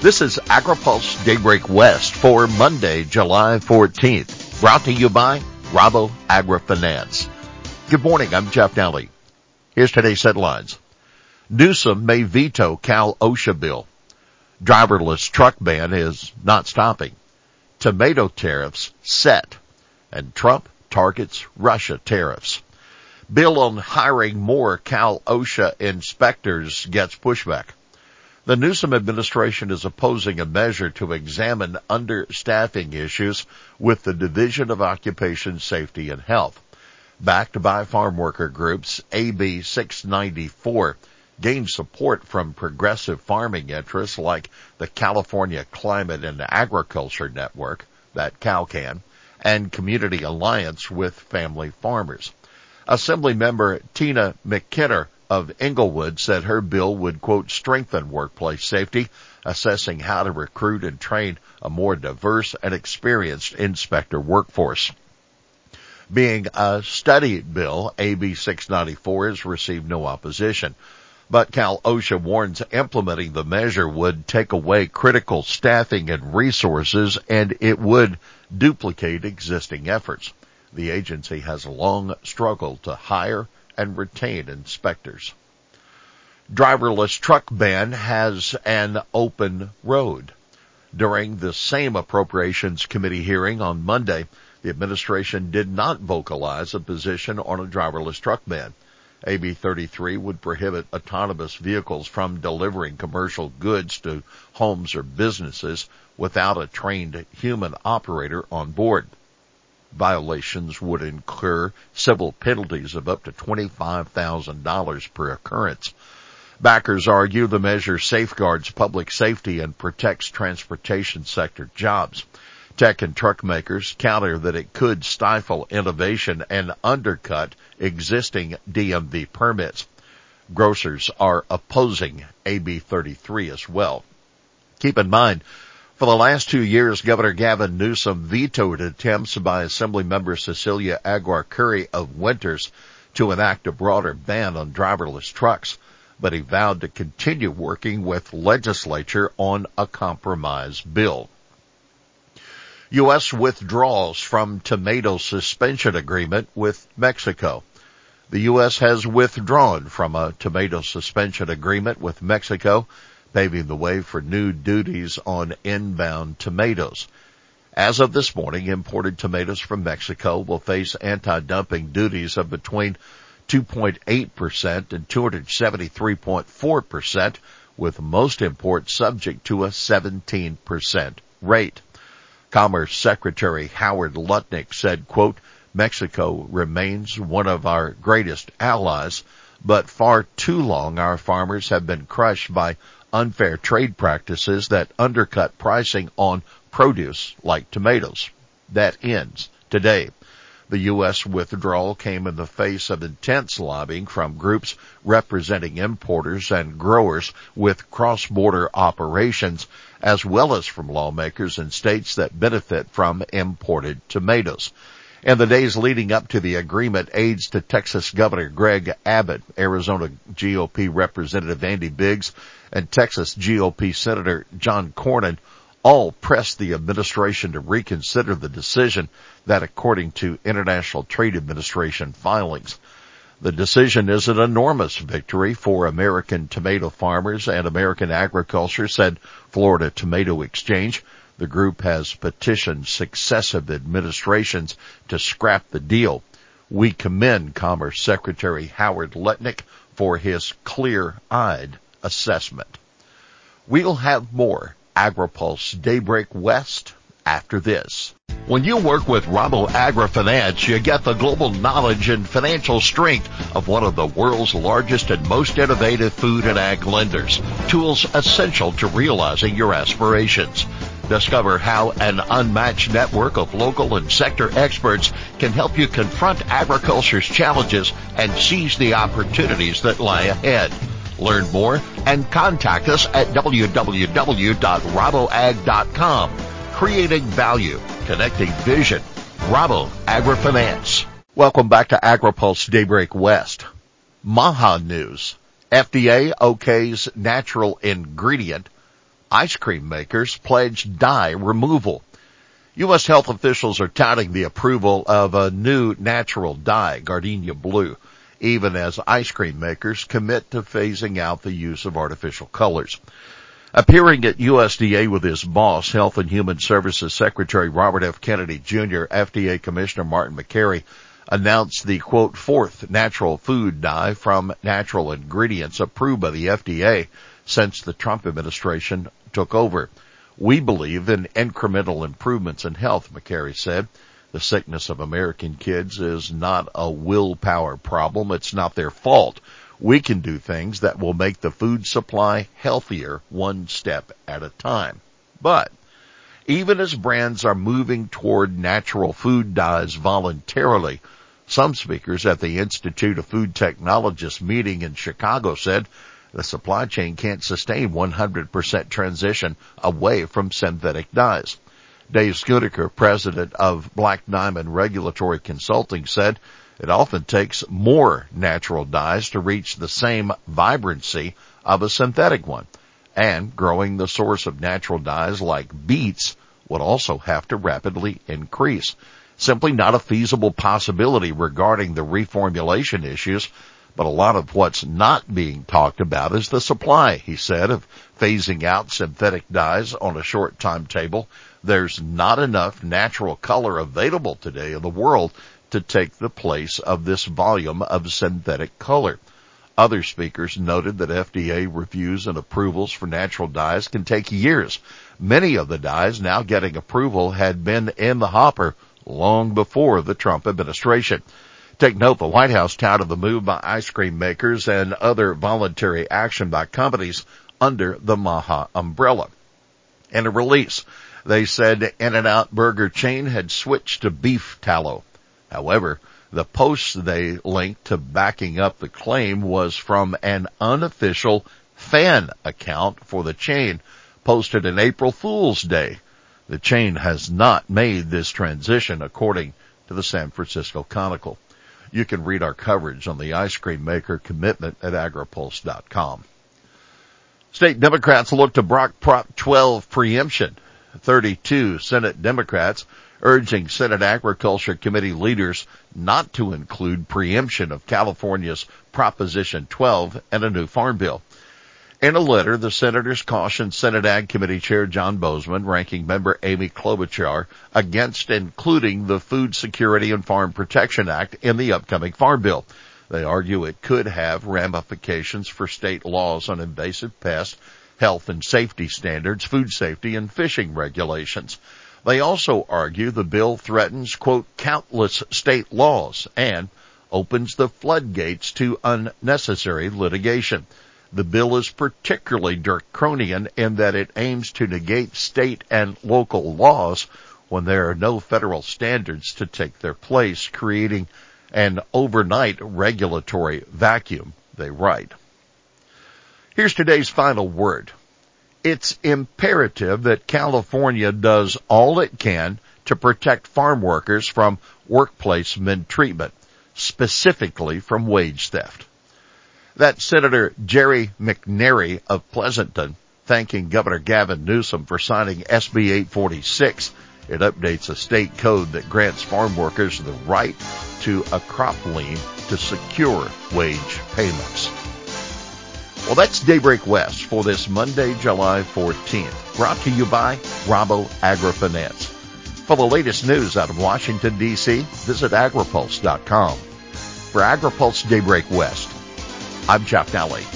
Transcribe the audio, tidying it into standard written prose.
This is AgriPulse Daybreak West for Monday, July 14th, brought to you by Rabo AgriFinance. Good morning, I'm Jeff Daly. Here's today's headlines. Newsom may veto Cal OSHA bill. Driverless truck ban is not stopping. Tomato tariffs set. And Trump targets Russia tariffs. Bill on hiring more Cal OSHA inspectors gets pushback. The Newsom administration is opposing a measure to examine understaffing issues with the Division of Occupation Safety and Health. Backed by farm worker groups, AB 694 gained support from progressive farming interests like the California Climate and Agriculture Network, that CalCAN, and Community Alliance with Family Farmers. Assemblymember Tina McKinnon of Englewood said her bill would, quote, strengthen workplace safety, assessing how to recruit and train a more diverse and experienced inspector workforce. Being a study bill, AB 694 has received no opposition. But Cal OSHA warns implementing the measure would take away critical staffing and resources, and it would duplicate existing efforts. The agency has long struggled to hire and retain inspectors. Driverless truck ban has an open road. During the same Appropriations Committee hearing on Monday, the administration did not vocalize a position on a driverless truck ban. AB 33 would prohibit autonomous vehicles from delivering commercial goods to homes or businesses without a trained human operator on board. Violations would incur civil penalties of up to $25,000 per occurrence. Backers argue the measure safeguards public safety and protects transportation sector jobs. Tech and truck makers counter that it could stifle innovation and undercut existing DMV permits. Grocers are opposing AB 33 as well. Keep in mind, for the last 2 years, Governor Gavin Newsom vetoed attempts by Assemblymember Cecilia Aguiar-Curry of Winters to enact a broader ban on driverless trucks, but he vowed to continue working with legislature on a compromise bill. U.S. withdraws from tomato suspension agreement with Mexico. The U.S. has withdrawn from a tomato suspension agreement with Mexico, paving the way for new duties on inbound tomatoes. As of this morning, imported tomatoes from Mexico will face anti-dumping duties of between 2.8% and 273.4%, with most imports subject to a 17% rate. Commerce Secretary Howard Lutnick said, quote, Mexico remains one of our greatest allies, but far too long our farmers have been crushed by unfair trade practices that undercut pricing on produce like tomatoes. That ends today. The U.S. withdrawal came in the face of intense lobbying from groups representing importers and growers with cross-border operations, as well as from lawmakers in states that benefit from imported tomatoes. In the days leading up to the agreement, aides to Texas Governor Greg Abbott, Arizona GOP Representative Andy Biggs, and Texas GOP Senator John Cornyn all pressed the administration to reconsider the decision that, according to International Trade Administration filings, the decision is an enormous victory for American tomato farmers and American agriculture, said Florida Tomato Exchange. The group has petitioned successive administrations to scrap the deal. We commend Commerce Secretary Howard Lutnick for his clear-eyed assessment. We'll have more AgriPulse Daybreak West after this. When you work with Rabo AgriFinance, you get the global knowledge and financial strength of one of the world's largest and most innovative food and ag lenders. Tools essential to realizing your aspirations. Discover how an unmatched network of local and sector experts can help you confront agriculture's challenges and seize the opportunities that lie ahead. Learn more and contact us at www.raboag.com. Creating value, connecting vision. Rabo AgriFinance. Welcome back to AgriPulse Daybreak West. Maha News. FDA okays natural ingredient ice cream makers pledge dye removal. U.S. health officials are touting the approval of a new natural dye, Gardenia Blue, even as ice cream makers commit to phasing out the use of artificial colors. Appearing at USDA with his boss, Health and Human Services Secretary Robert F. Kennedy Jr., FDA Commissioner Martin McCary announced the, quote, fourth natural food dye from natural ingredients approved by the FDA since the Trump administration took over. We believe in incremental improvements in health, McCary said. The sickness of American kids is not a willpower problem. It's not their fault. We can do things that will make the food supply healthier one step at a time. But even as brands are moving toward natural food dyes voluntarily, some speakers at the Institute of Food Technologists meeting in Chicago said the supply chain can't sustain 100% transition away from synthetic dyes. Dave Schoenecker, president of Black Diamond Regulatory Consulting, said it often takes more natural dyes to reach the same vibrancy of a synthetic one. And growing the source of natural dyes like beets would also have to rapidly increase. Simply not a feasible possibility regarding the reformulation issues, but a lot of what's not being talked about is the supply, he said, of phasing out synthetic dyes on a short timetable. There's not enough natural color available today in the world to take the place of this volume of synthetic color. Other speakers noted that FDA reviews and approvals for natural dyes can take years. Many of the dyes now getting approval had been in the hopper long before the Trump administration. Take note, the White House touted the move by ice cream makers and other voluntary action by companies under the MAHA umbrella. In a release, they said In-N-Out Burger chain had switched to beef tallow. However, the post they linked to backing up the claim was from an unofficial fan account for the chain posted on April Fool's Day. The chain has not made this transition, according to the San Francisco Chronicle. You can read our coverage on the ice cream maker commitment at agripulse.com. State Democrats look to block Prop 12 preemption. 32 Senate Democrats urging Senate Agriculture Committee leaders not to include preemption of California's Proposition 12 and a new farm bill. In a letter, the senators cautioned Senate Ag Committee Chair John Bozeman, Ranking Member Amy Klobuchar, against including the Food Security and Farm Protection Act in the upcoming farm bill. They argue it could have ramifications for state laws on invasive pests, health and safety standards, food safety, and fishing regulations. They also argue the bill threatens, quote, countless state laws and opens the floodgates to unnecessary litigation. The bill is particularly draconian in that it aims to negate state and local laws when there are no federal standards to take their place, creating an overnight regulatory vacuum, they write. Here's today's final word. It's imperative that California does all it can to protect farm workers from workplace mistreatment, specifically from wage theft. That's Senator Jerry McNary of Pleasanton thanking Governor Gavin Newsom for signing SB 846. It updates a state code that grants farm workers the right to a crop lien to secure wage payments. Well, that's Daybreak West for this Monday, July 14th, brought to you by Rabo AgriFinance. For the latest news out of Washington, D.C., visit agripulse.com. For AgriPulse Daybreak West, I'm Jeff Nally.